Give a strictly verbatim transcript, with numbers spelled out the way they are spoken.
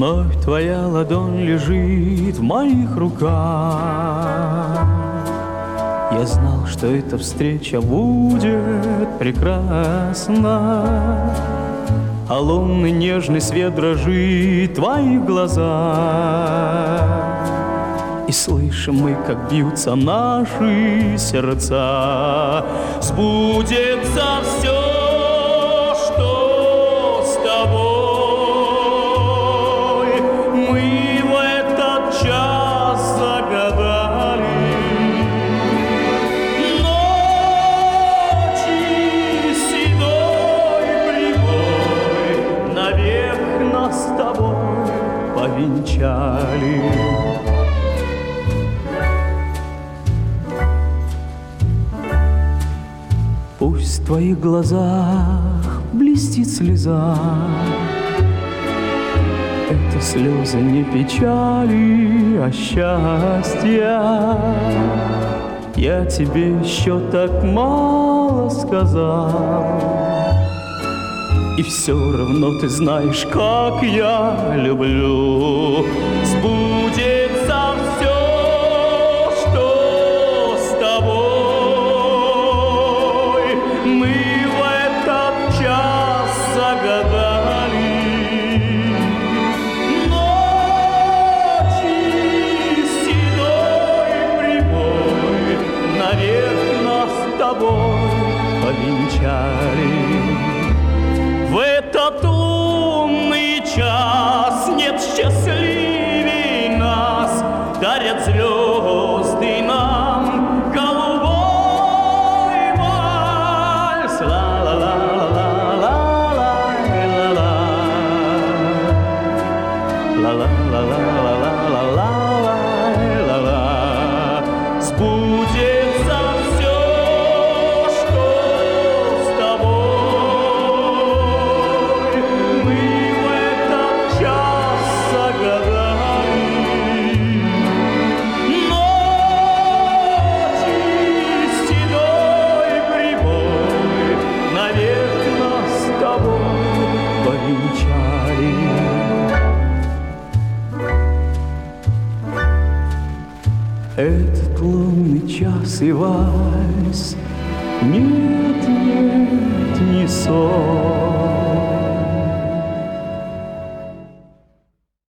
Вновь твоя ладонь лежит в моих руках. Я знал, что эта встреча будет прекрасна, а лунный нежный свет дрожит в твоих глазах. И слышим мы, как бьются наши сердца. Сбудется все, что с тобой мы в этот час загадали. Ночи седой прибой навек нас с тобой повенчали. Пусть в твоих глазах блестит слеза, это слезы не печали, а счастья. Я тебе еще так мало сказал, и все равно ты знаешь, как я люблю. Сбудется все, мы в этот час загадали. Ночи седой прибой навек нас с тобой повенчали. В этот лунный час нет счастливей нас, дарят звезды нам голубой вальс. Ла-ла-ла-ла-ла-ла-ла-ла, ла-ла-ла-ла-ла-ла-ла-ла. Сбудется все, что с тобой мы в этот час загадали. Ночи седой прибой навек нас с тобой повенчали. Этот лунный час и вальс, нет, нет, не сон.